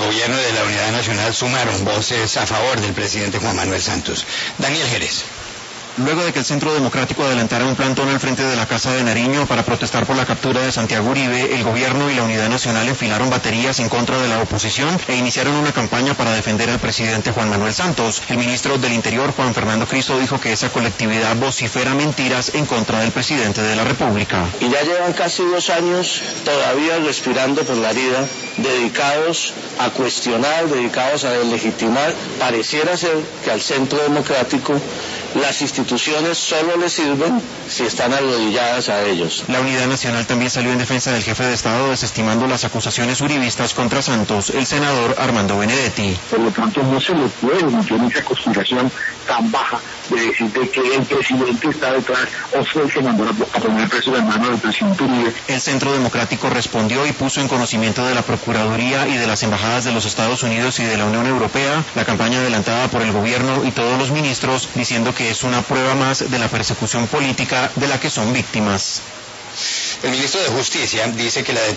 gobierno de la Unidad Nacional sumaron voces a favor del presidente Juan Manuel Santos. Daniel Jerez. Luego de que el Centro Democrático adelantara un plantón al frente de la Casa de Nariño para protestar por la captura de Santiago Uribe, el gobierno y la Unidad Nacional enfilaron baterías en contra de la oposición e iniciaron una campaña para defender al presidente Juan Manuel Santos. El ministro del Interior, Juan Fernando Cristo, dijo que esa colectividad vocifera mentiras en contra del presidente de la República. Y ya llevan casi 2 años todavía respirando por la herida, dedicados a cuestionar, dedicados a deslegitimar. Pareciera ser que al Centro Democrático las instituciones solo les sirven si están arrodilladas a ellos. La Unidad Nacional también salió en defensa del jefe de Estado, desestimando las acusaciones uribistas contra Santos, el senador Armando Benedetti. Por lo tanto, no se le puede meter esa conspiración tan baja de decir de que el presidente está detrás o fue el que mandó a poner preso en manos del presidente Uribe. El Centro Democrático respondió y puso en conocimiento de la Procuraduría y de las embajadas de los Estados Unidos y de la Unión Europea la campaña adelantada por el gobierno y todos los ministros, diciendo que es una prueba más de la persecución política de la que son víctimas. El ministro de Justicia dice que la detención